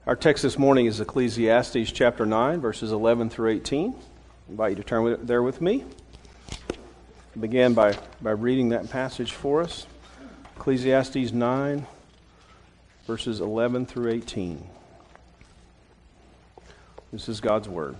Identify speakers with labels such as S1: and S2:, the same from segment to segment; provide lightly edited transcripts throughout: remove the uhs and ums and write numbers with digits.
S1: Our text this morning is Ecclesiastes chapter 9, verses 11 through 18. I invite you to turn there with me. I'll begin by reading that passage for us. Ecclesiastes 9, verses 11 through 18. This is God's word.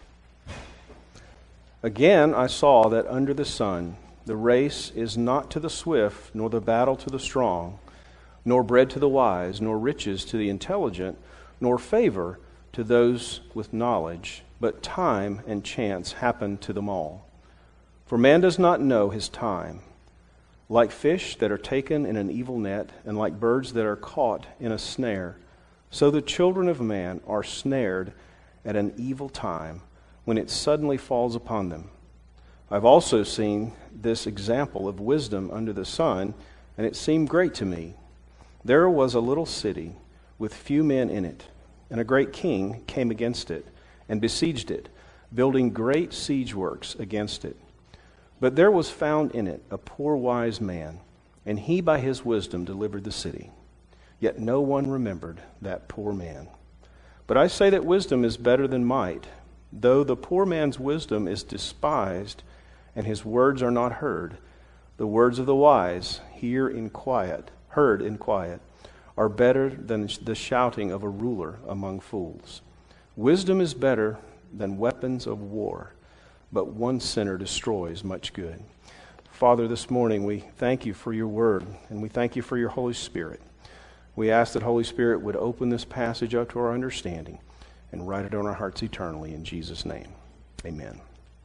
S1: Again I saw that under the sun the race is not to the swift, nor the battle to the strong, nor bread to the wise, nor riches to the intelligent, nor favor to those with knowledge, but time and chance happen to them all. For man does not know his time. Like fish that are taken in an evil net, and like birds that are caught in a snare, so the children of man are snared at an evil time, when it suddenly falls upon them. I've also seen this example of wisdom under the sun, and it seemed great to me. There was a little city with few men in it, and a great king came against it, and besieged it, building great siege works against it. But there was found in it a poor wise man, and he by his wisdom delivered the city. Yet no one remembered that poor man. But I say that wisdom is better than might, though the poor man's wisdom is despised, and his words are not heard. The words of the wise, heard in quiet, are better than the shouting of a ruler among fools. Wisdom is better than weapons of war, but one sinner destroys much good. Father, this morning we thank you for your word, and we thank you for your Holy Spirit. We ask that Holy Spirit would open this passage up to our understanding and write it on our hearts eternally in Jesus' name. Amen.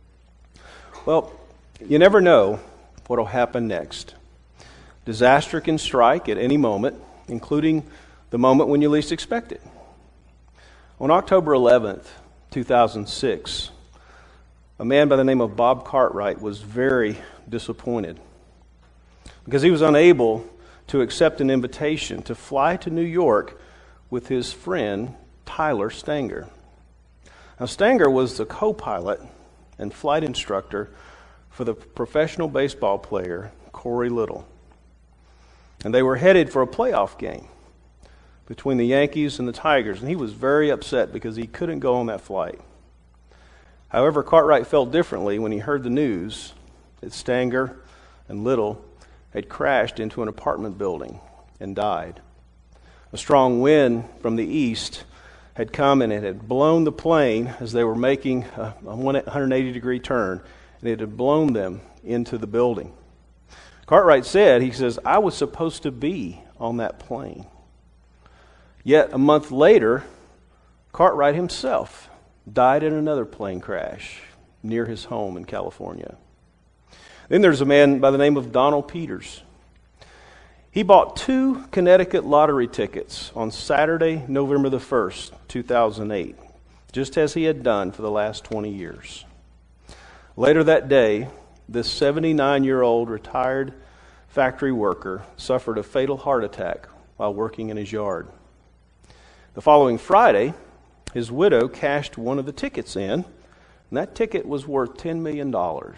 S1: Well, you never know what will happen next. Disaster can strike at any moment, including the moment when you least expect it. On October 11th, 2006, a man by the name of Bob Cartwright was very disappointed because he was unable to accept an invitation to fly to New York with his friend Tyler Stanger. Now, Stanger was the co-pilot and flight instructor for the professional baseball player Corey Little. And they were headed for a playoff game between the Yankees and the Tigers, and he was very upset because he couldn't go on that flight. However, Cartwright felt differently when he heard the news that Stanger and Little had crashed into an apartment building and died. A strong wind from the east had come and it had blown the plane as they were making a 180-degree turn, and it had blown them into the building. Cartwright said, he says, I was supposed to be on that plane. Yet a month later, Cartwright himself died in another plane crash near his home in California. Then there's a man by the name of Donald Peters. He bought 2 Connecticut lottery tickets on Saturday, November the 1st, 2008, just as he had done for the last 20 years. Later that day, this 79-year-old retired factory worker suffered a fatal heart attack while working in his yard. The following Friday, his widow cashed one of the tickets in, and that ticket was worth $10 million.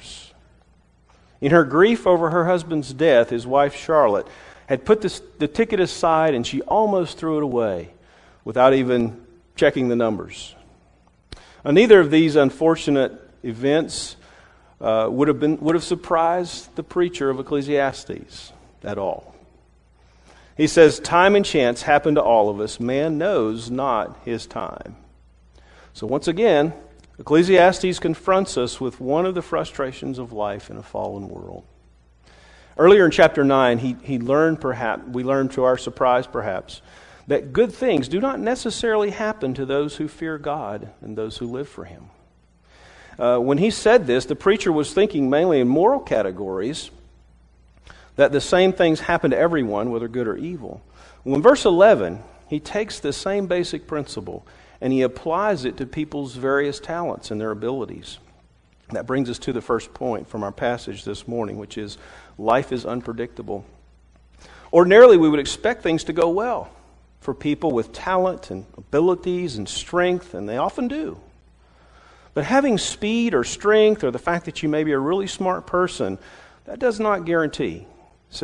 S1: In her grief over her husband's death, his wife Charlotte had put the ticket aside, and she almost threw it away without even checking the numbers. Now, neither of these unfortunate events would have surprised the preacher of Ecclesiastes at all. He says, time and chance happen to all of us. Man knows not his time. So once again, Ecclesiastes confronts us with one of the frustrations of life in a fallen world. Earlier in chapter 9, we learned to our surprise perhaps, that good things do not necessarily happen to those who fear God and those who live for Him. When he said this, the preacher was thinking mainly in moral categories, that the same things happen to everyone, whether good or evil. Well, in verse 11, he takes the same basic principle and he applies it to people's various talents and their abilities. That brings us to the first point from our passage this morning, which is life is unpredictable. Ordinarily, we would expect things to go well for people with talent and abilities and strength, and they often do. But having speed or strength or the fact that you may be a really smart person, that does not guarantee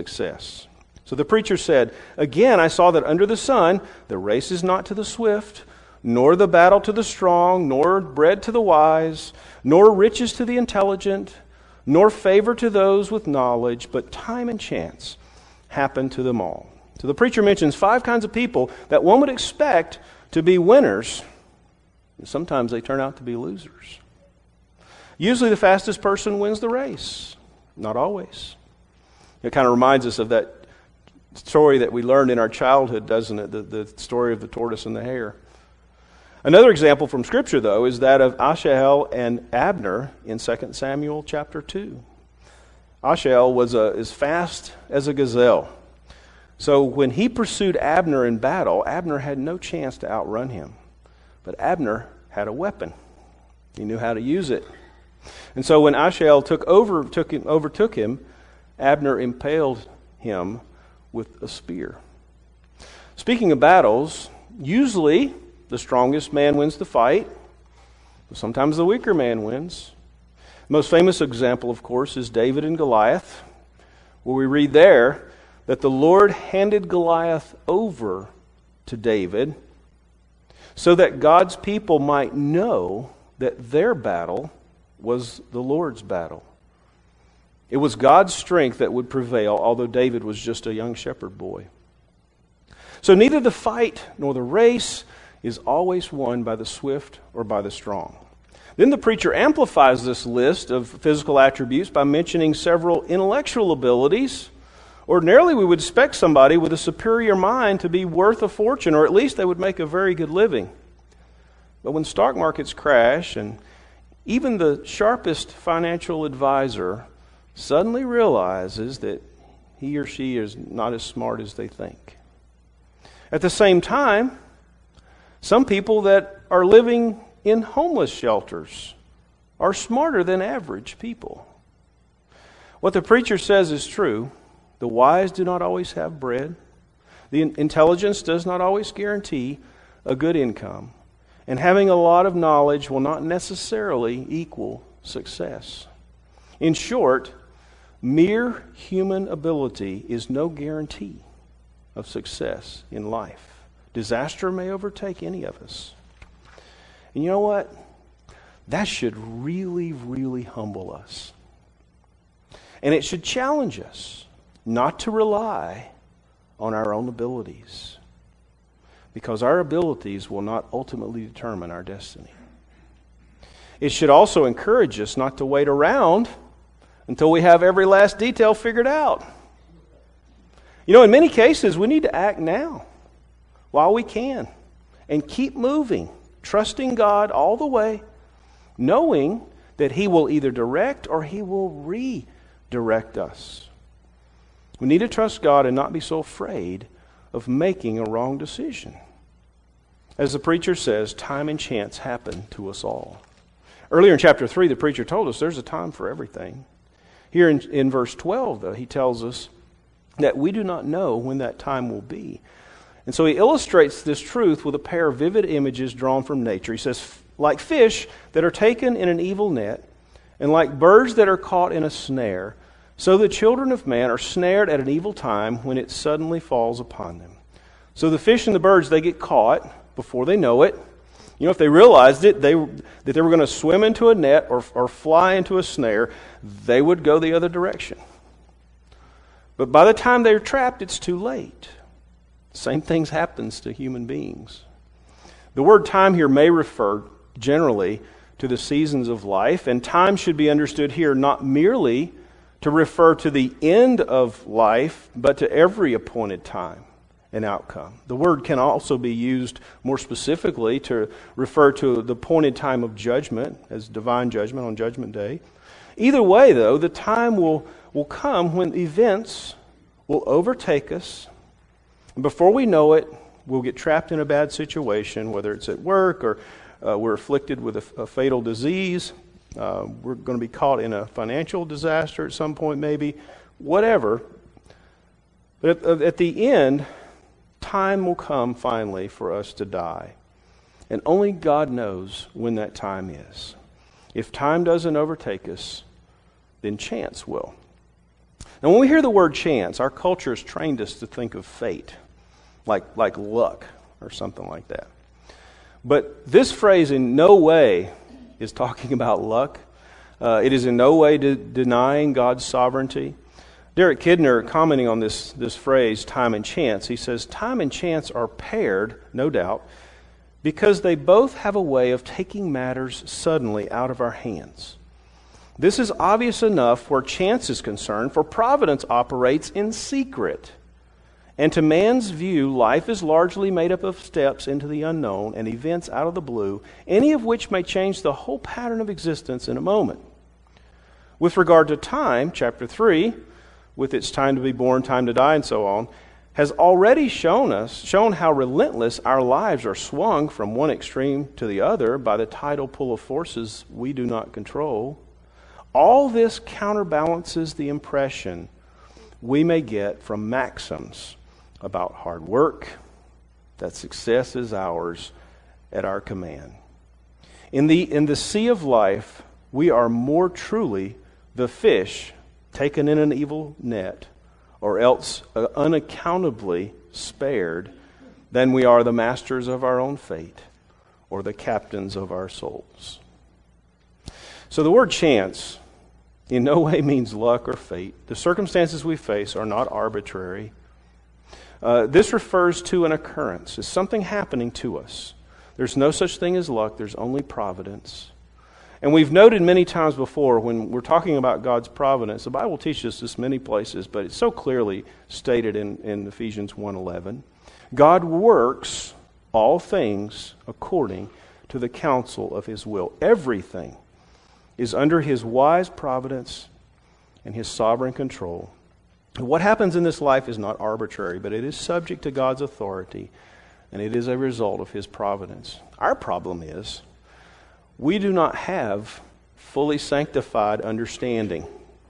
S1: success. So the preacher said, again, I saw that under the sun, the race is not to the swift, nor the battle to the strong, nor bread to the wise, nor riches to the intelligent, nor favor to those with knowledge, but time and chance happen to them all. So the preacher mentions 5 kinds of people that one would expect to be winners. Sometimes they turn out to be losers. Usually the fastest person wins the race. Not always. It kind of reminds us of that story that we learned in our childhood, doesn't it? The story of the tortoise and the hare. Another example from Scripture, though, is that of Asahel and Abner in 2 Samuel chapter 2. Asahel was as fast as a gazelle. So when he pursued Abner in battle, Abner had no chance to outrun him. But Abner had a weapon. He knew how to use it. And so when Asahel overtook him, Abner impaled him with a spear. Speaking of battles, usually the strongest man wins the fight. Sometimes the weaker man wins. The most famous example, of course, is David and Goliath, where we read there that the Lord handed Goliath over to David so that God's people might know that their battle was the Lord's battle. It was God's strength that would prevail, although David was just a young shepherd boy. So neither the fight nor the race is always won by the swift or by the strong. Then the preacher amplifies this list of physical attributes by mentioning several intellectual abilities. Ordinarily, we would expect somebody with a superior mind to be worth a fortune, or at least they would make a very good living. But when stock markets crash, and even the sharpest financial advisor suddenly realizes that he or she is not as smart as they think. At the same time, some people that are living in homeless shelters are smarter than average people. What the preacher says is true. The wise do not always have bread. The intelligence does not always guarantee a good income. And having a lot of knowledge will not necessarily equal success. In short, mere human ability is no guarantee of success in life. Disaster may overtake any of us. And you know what? That should really, really humble us. And it should challenge us not to rely on our own abilities, because our abilities will not ultimately determine our destiny. It should also encourage us not to wait around until we have every last detail figured out. You know, in many cases, we need to act now while we can and keep moving, trusting God all the way, knowing that He will either direct or He will redirect us. We need to trust God and not be so afraid of making a wrong decision. As the preacher says, time and chance happen to us all. Earlier in chapter 3, the preacher told us there's a time for everything. Here in verse 12, though, he tells us that we do not know when that time will be. And so he illustrates this truth with a pair of vivid images drawn from nature. He says, like fish that are taken in an evil net, and like birds that are caught in a snare, so the children of man are snared at an evil time when it suddenly falls upon them. So the fish and the birds, they get caught before they know it. You know, if they realized it, that they were going to swim into a net or fly into a snare, they would go the other direction. But by the time they're trapped, it's too late. Same things happens to human beings. The word time here may refer generally to the seasons of life, and time should be understood here not merely to refer to the end of life, but to every appointed time and outcome. The word can also be used more specifically to refer to the appointed time of judgment, as divine judgment on Judgment Day. Either way, though, the time will come when events will overtake us, and before we know it, we'll get trapped in a bad situation, whether it's at work or we're afflicted with a fatal disease. We're going to be caught in a financial disaster at some point, maybe, whatever. But at the end, time will come finally for us to die. And only God knows when that time is. If time doesn't overtake us, then chance will. Now, when we hear the word chance, our culture has trained us to think of fate, like luck or something like that. But this phrase in no way is talking about luck. It is in no way denying God's sovereignty. Derek Kidner, commenting on this phrase, time and chance, he says, time and chance are paired, no doubt, because they both have a way of taking matters suddenly out of our hands. This is obvious enough where chance is concerned, for providence operates in secret. And to man's view, life is largely made up of steps into the unknown and events out of the blue, any of which may change the whole pattern of existence in a moment. With regard to time, chapter 3, with its time to be born, time to die, and so on, has already shown how relentless our lives are swung from one extreme to the other by the tidal pull of forces we do not control. All this counterbalances the impression we may get from maxims about hard work, that success is ours at our command. In the sea of life, we are more truly the fish taken in an evil net, or else unaccountably spared, than we are the masters of our own fate, or the captains of our souls. So the word chance in no way means luck or fate. The circumstances we face are not arbitrary. This refers to an occurrence. It's something happening to us. There's no such thing as luck. There's only providence. And we've noted many times before when we're talking about God's providence, the Bible teaches this many places, but it's so clearly stated in Ephesians 1:11. God works all things according to the counsel of His will. Everything is under His wise providence and His sovereign control. What happens in this life is not arbitrary, but it is subject to God's authority, and it is a result of His providence. Our problem is we do not have fully sanctified understanding,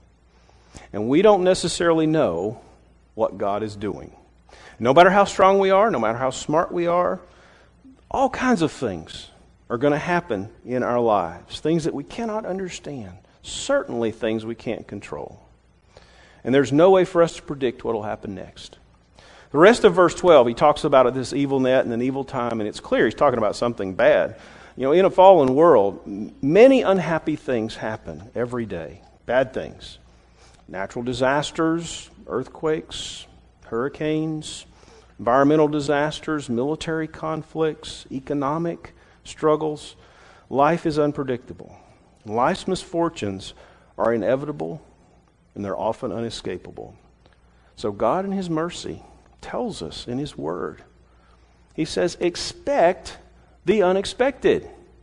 S1: and we don't necessarily know what God is doing. No matter how strong we are, no matter how smart we are, all kinds of things are going to happen in our lives, things that we cannot understand, certainly things we can't control. And there's no way for us to predict what will happen next. The rest of verse 12, he talks about this evil net and an evil time, and it's clear he's talking about something bad. You know, in a fallen world, many unhappy things happen every day, bad things. Natural disasters, earthquakes, hurricanes, environmental disasters, military conflicts, economic struggles. Life is unpredictable. Life's misfortunes are inevitable, and they're often unescapable. So God in His mercy tells us in His Word, He says, expect the unexpected.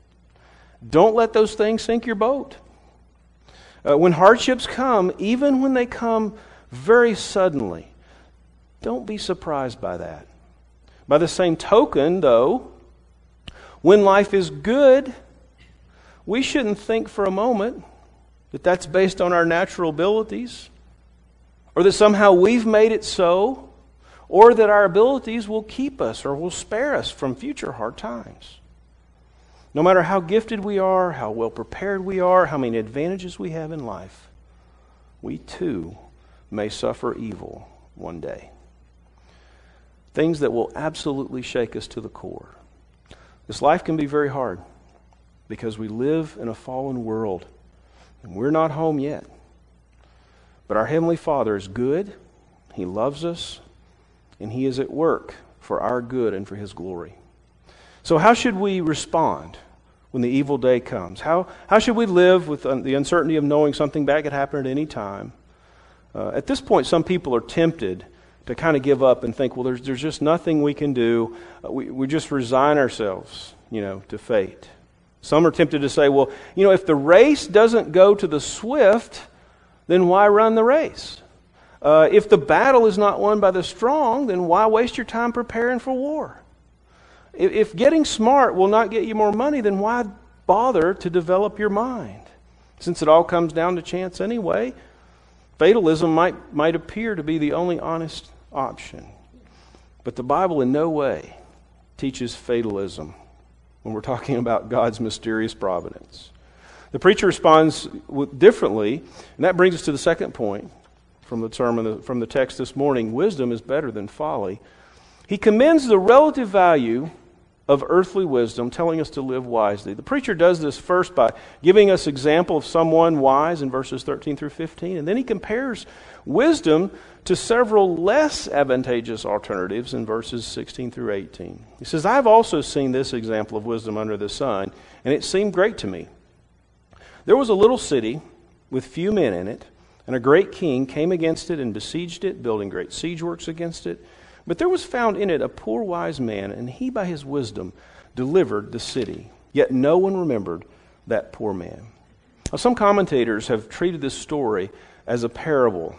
S1: Don't let those things sink your boat. When hardships come, even when they come very suddenly, don't be surprised by that. By the same token, though, when life is good, we shouldn't think for a moment that that's based on our natural abilities, or that somehow we've made it so, or that our abilities will keep us or will spare us from future hard times. No matter how gifted we are, how well prepared we are, how many advantages we have in life, we too may suffer evil one day. Things that will absolutely shake us to the core. This life can be very hard because we live in a fallen world and we're not home yet. But our Heavenly Father is good, He loves us, and He is at work for our good and for His glory. So how should we respond when the evil day comes? How should we live with the uncertainty of knowing something bad could happen at any time? At this point, some people are tempted to kind of give up and think, well, there's just nothing we can do. We just resign ourselves, to fate. Some are tempted to say, well, if the race doesn't go to the swift, then why run the race? If the battle is not won by the strong, then why waste your time preparing for war? If getting smart will not get you more money, then why bother to develop your mind? Since it all comes down to chance anyway, fatalism might appear to be the only honest option. But the Bible in no way teaches fatalism when we're talking about God's mysterious providence. The preacher responds differently, and that brings us to the second point from the sermon, from the text this morning. Wisdom is better than folly. He commends the relative value of earthly wisdom, telling us to live wisely. The preacher does this first by giving us example of someone wise in verses 13 through 15, and then he compares wisdom to several less advantageous alternatives in verses 16 through 18. He says, "I've also seen this example of wisdom under the sun, and it seemed great to me. There was a little city with few men in it, and a great king came against it and besieged it, building great siege works against it. But there was found in it a poor wise man, and he by his wisdom delivered the city. Yet no one remembered that poor man." Now, some commentators have treated this story as a parable,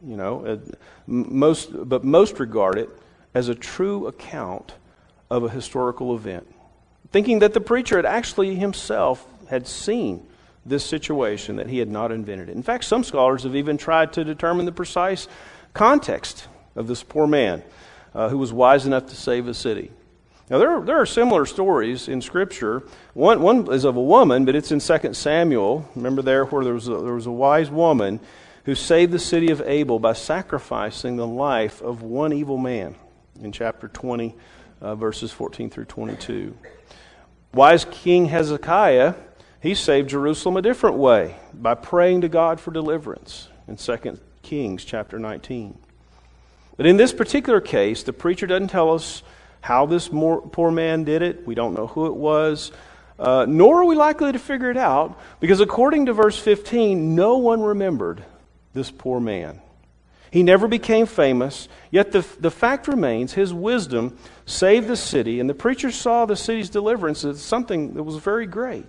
S1: but most regard it as a true account of a historical event, thinking that the preacher had actually himself had seen this situation, that he had not invented it. In fact, some scholars have even tried to determine the precise context of this poor man who was wise enough to save a city. Now, there are similar stories in Scripture. One is of a woman, but it's in 2 Samuel. Remember there where there was a wise woman who saved the city of Abel by sacrificing the life of one evil man in chapter 20, verses 14 through 22. Wise King Hezekiah, he saved Jerusalem a different way by praying to God for deliverance in 2 Kings chapter 19. But in this particular case, the preacher doesn't tell us how this poor man did it. We don't know who it was, nor are we likely to figure it out, because according to verse 15, no one remembered this poor man. He never became famous, yet the fact remains his wisdom saved the city, and the preacher saw the city's deliverance as something that was very great,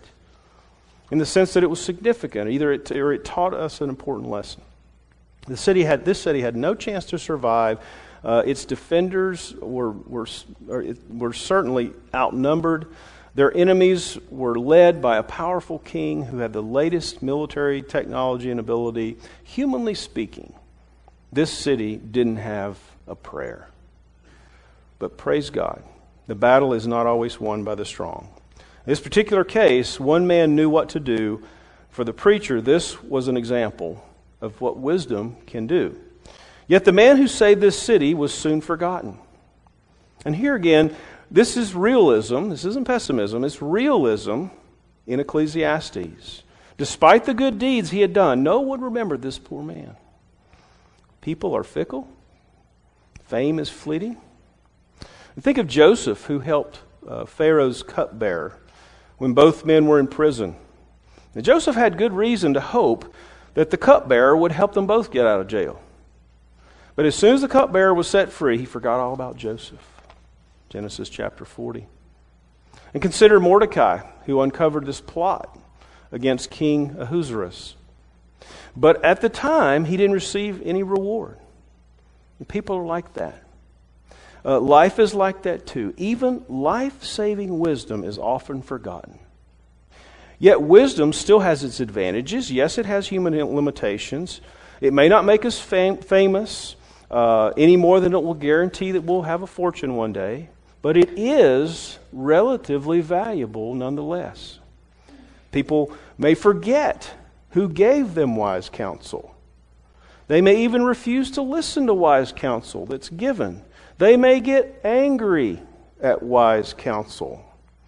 S1: in the sense that it was significant, or it taught us an important lesson. This city had no chance to survive. Its defenders were certainly outnumbered. Their enemies were led by a powerful king who had the latest military technology and ability. Humanly speaking, this city didn't have a prayer. But praise God, the battle is not always won by the strong. In this particular case, one man knew what to do. For the preacher, this was an example of what wisdom can do. Yet the man who saved this city was soon forgotten. And here again, this is realism. This isn't pessimism. It's realism in Ecclesiastes. Despite the good deeds he had done, no one remembered this poor man. People are fickle. Fame is fleeting. And think of Joseph, who helped Pharaoh's cupbearer when both men were in prison. Now, Joseph had good reason to hope that the cupbearer would help them both get out of jail. But as soon as the cupbearer was set free, he forgot all about Joseph. Genesis chapter 40. And consider Mordecai, who uncovered this plot against King Ahasuerus. But at the time, he didn't receive any reward. And people are like that. Life is like that too. Even life-saving wisdom is often forgotten. Yet wisdom still has its advantages. Yes, it has human limitations. It may not make us famous any more than it will guarantee that we'll have a fortune one day, but it is relatively valuable nonetheless. People may forget who gave them wise counsel. They may even refuse to listen to wise counsel that's given. They may get angry at wise counsel.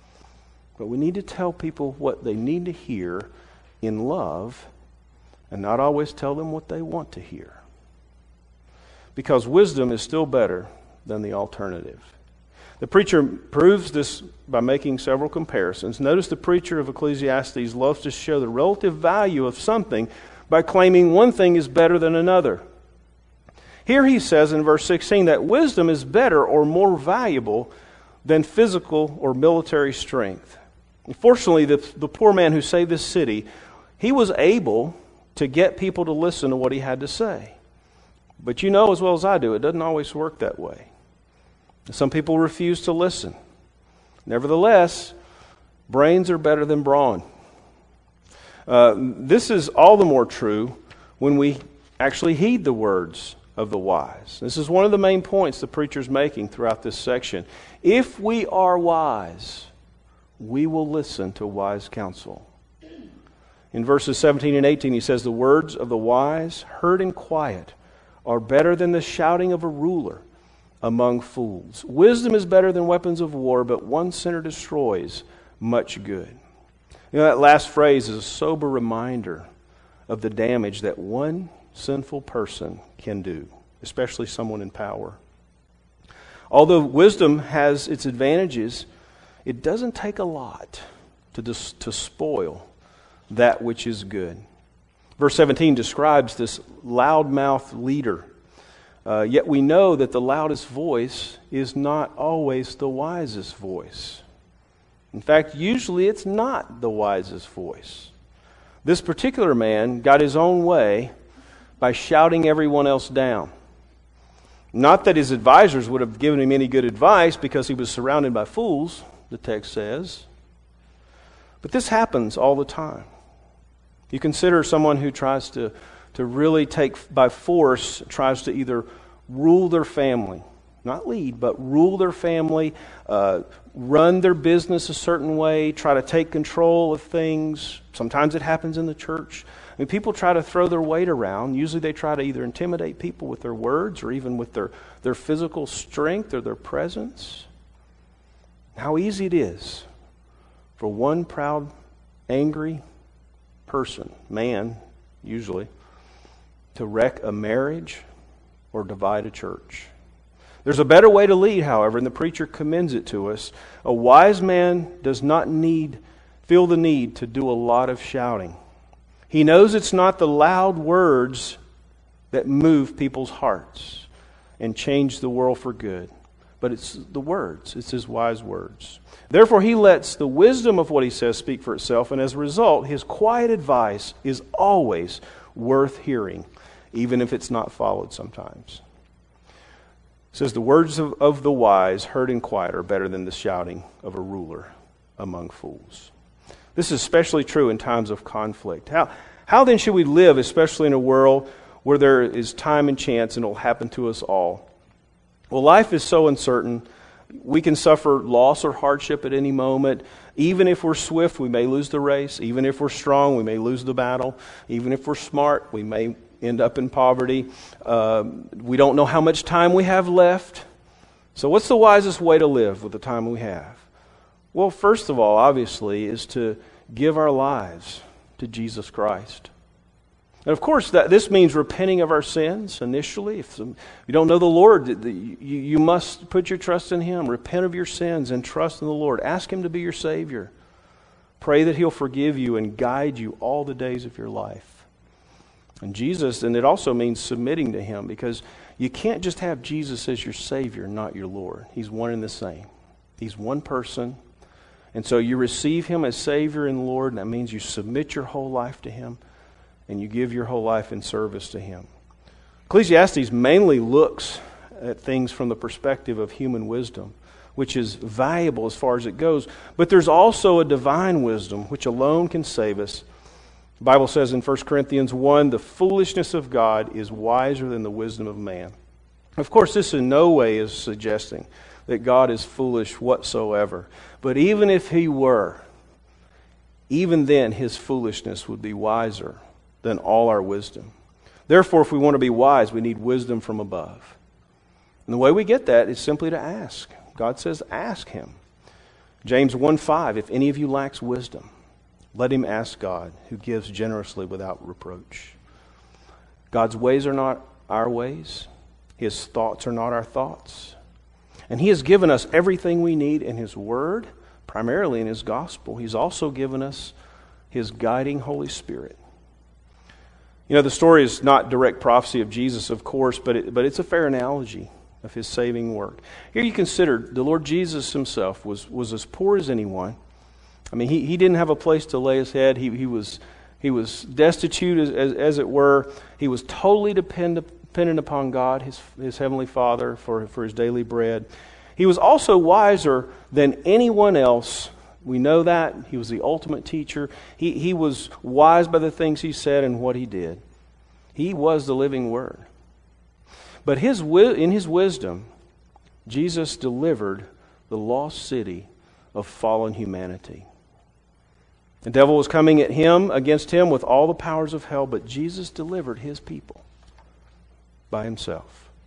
S1: But we need to tell people what they need to hear in love and not always tell them what they want to hear. Because wisdom is still better than the alternative. The preacher proves this by making several comparisons. Notice the preacher of Ecclesiastes loves to show the relative value of something by claiming one thing is better than another. Here he says in verse 16 that wisdom is better or more valuable than physical or military strength. Fortunately, the poor man who saved this city, he was able to get people to listen to what he had to say. But you know as well as I do, it doesn't always work that way. Some people refuse to listen. Nevertheless, brains are better than brawn. This is all the more true when we actually heed the words of the wise. This is one of the main points the preacher's making throughout this section. If we are wise, we will listen to wise counsel. In verses 17 and 18, he says, "The words of the wise, heard in quiet, are better than the shouting of a ruler. among fools. Wisdom is better than weapons of war, but one sinner destroys much good. You know, that last phrase is a sober reminder of the damage that one sinful person can do, especially someone in power. Although wisdom has its advantages, it doesn't take a lot to spoil that which is good. Verse 17 describes this loudmouth leader. Yet we know that the loudest voice is not always the wisest voice. In fact, usually it's not the wisest voice. This particular man got his own way by shouting everyone else down. Not that his advisors would have given him any good advice because he was surrounded by fools, the text says. But this happens all the time. You consider someone who tries to really take by force, tries to either rule their family, not lead, but rule their family, run their business a certain way, try to take control of things. Sometimes it happens in the church. I mean, people try to throw their weight around. Usually they try to either intimidate people with their words or even with their physical strength or their presence. How easy it is for one proud, angry person, man usually, to wreck a marriage or divide a church. There's a better way to lead, however, and the preacher commends it to us. A wise man does not feel the need to do a lot of shouting. He knows it's not the loud words that move people's hearts and change the world for good, but it's the words. It's his wise words. Therefore, he lets the wisdom of what he says speak for itself, and as a result, his quiet advice is always worth hearing, even if it's not followed sometimes. It says, the words of the wise, heard in quiet, are better than the shouting of a ruler among fools. This is especially true in times of conflict. How then should we live, especially in a world where there is time and chance and it will happen to us all? Well, life is so uncertain. We can suffer loss or hardship at any moment. Even if we're swift, we may lose the race. Even if we're strong, we may lose the battle. Even if we're smart, we may end up in poverty. We don't know how much time we have left. So what's the wisest way to live with the time we have? Well, first of all, obviously, is to give our lives to Jesus Christ. And of course, this means repenting of our sins initially. If you don't know the Lord, you must put your trust in Him. Repent of your sins and trust in the Lord. Ask Him to be your Savior. Pray that He'll forgive you and guide you all the days of your life. And it also means submitting to Him, because you can't just have Jesus as your Savior, not your Lord. He's one and the same. He's one person. And so you receive Him as Savior and Lord, and that means you submit your whole life to Him, and you give your whole life in service to Him. Ecclesiastes mainly looks at things from the perspective of human wisdom, which is valuable as far as it goes. But there's also a divine wisdom, which alone can save us. The Bible says in 1 Corinthians 1, the foolishness of God is wiser than the wisdom of man. Of course, this in no way is suggesting that God is foolish whatsoever. But even if He were, even then His foolishness would be wiser than all our wisdom. Therefore, if we want to be wise, we need wisdom from above. And the way we get that is simply to ask. God says, ask Him. James 1:5, if any of you lacks wisdom, let him ask God, who gives generously without reproach. God's ways are not our ways. His thoughts are not our thoughts. And He has given us everything we need in His Word, primarily in His gospel. He's also given us His guiding Holy Spirit. You know, the story is not direct prophecy of Jesus, of course, but it's a fair analogy of His saving work. Here you consider the Lord Jesus Himself was as poor as anyone. I mean, he didn't have a place to lay His head. He was destitute, as it were. He was totally dependent upon God, his Heavenly Father, for His daily bread. He was also wiser than anyone else. We know that. He was the ultimate teacher. He was wise by the things He said and what He did. He was the living Word. But in His wisdom, Jesus delivered the lost city of fallen humanity. The devil was coming against him with all the powers of hell, but Jesus delivered His people by Himself.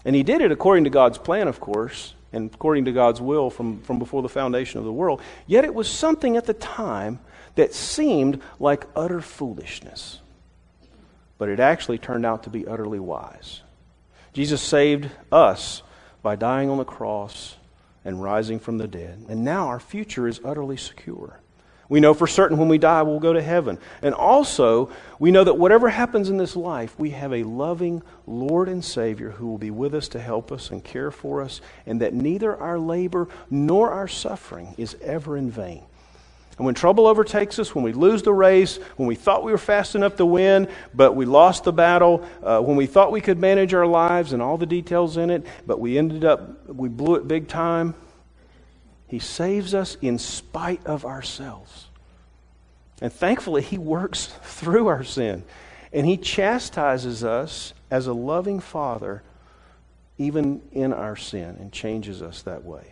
S1: And he did it according to God's plan, of course, and according to God's will from before the foundation of the world. Yet it was something at the time that seemed like utter foolishness. But it actually turned out to be utterly wise. Jesus saved us by dying on the cross and rising from the dead. And now our future is utterly secure. We know for certain when we die we'll go to heaven. And also, we know that whatever happens in this life, we have a loving Lord and Savior who will be with us to help us and care for us, and that neither our labor nor our suffering is ever in vain. And when trouble overtakes us, when we lose the race, when we thought we were fast enough to win, but we lost the battle, when we thought we could manage our lives and all the details in it, but we blew it big time, He saves us in spite of ourselves. And thankfully, He works through our sin. And He chastises us as a loving Father, even in our sin, and changes us that way.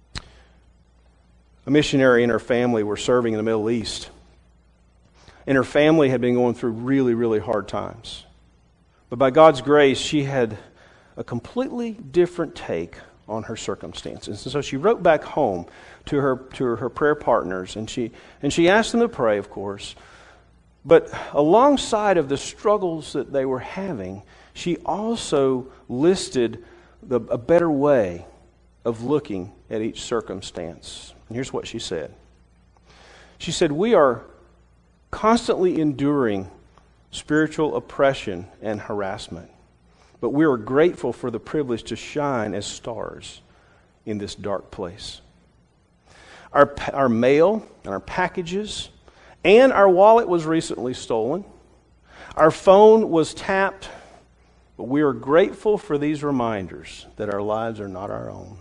S1: A missionary and her family were serving in the Middle East. And her family had been going through really, really hard times. But by God's grace, she had a completely different take on her circumstances. And so she wrote back home to her prayer partners, and she asked them to pray, of course. But alongside of the struggles that they were having, she also listed a better way of looking at each circumstance. And here's what she said. She said, "We are constantly enduring spiritual oppression and harassment, but we are grateful for the privilege to shine as stars in this dark place. Our mail and our packages and our wallet was recently stolen. Our phone was tapped, but we are grateful for these reminders that our lives are not our own."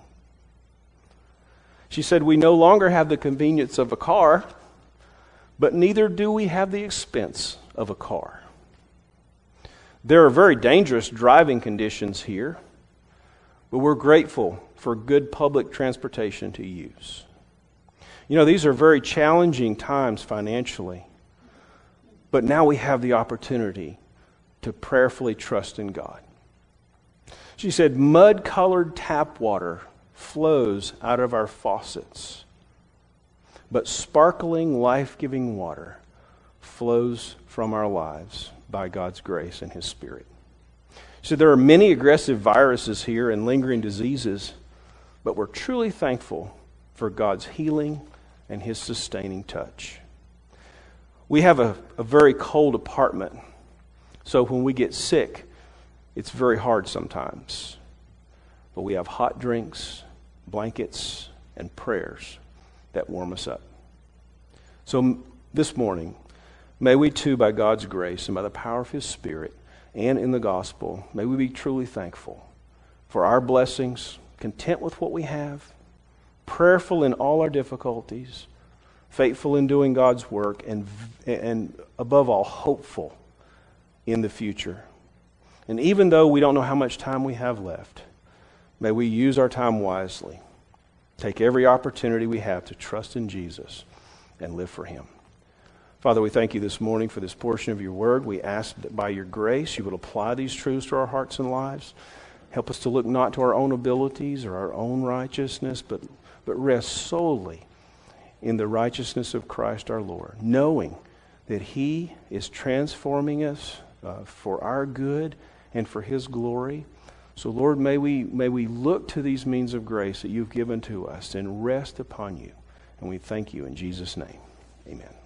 S1: She said, "We no longer have the convenience of a car, but neither do we have the expense of a car. There are very dangerous driving conditions here, but we're grateful for good public transportation to use. You know, these are very challenging times financially, but now we have the opportunity to prayerfully trust in God." She said, "Mud-colored tap water flows out of our faucets, but sparkling, life-giving water flows from our lives by God's grace and His Spirit." She said, "There are many aggressive viruses here and lingering diseases, but we're truly thankful for God's healing and His sustaining touch. We have a very cold apartment, so when we get sick, it's very hard sometimes. But we have hot drinks, blankets, and prayers that warm us up. So this morning, may we too, by God's grace and by the power of His Spirit and in the gospel, may we be truly thankful for our blessings, content with what we have, prayerful in all our difficulties, faithful in doing God's work, and above all, hopeful in the future. And even though we don't know how much time we have left, may we use our time wisely, take every opportunity we have to trust in Jesus and live for Him. Father, we thank You this morning for this portion of Your word. We ask that by Your grace You would apply these truths to our hearts and lives. Help us to look not to our own abilities or our own righteousness, but rest solely in the righteousness of Christ our Lord, knowing that He is transforming us for our good and for His glory. So Lord, may we look to these means of grace that You've given to us and rest upon You. And we thank You in Jesus' name. Amen.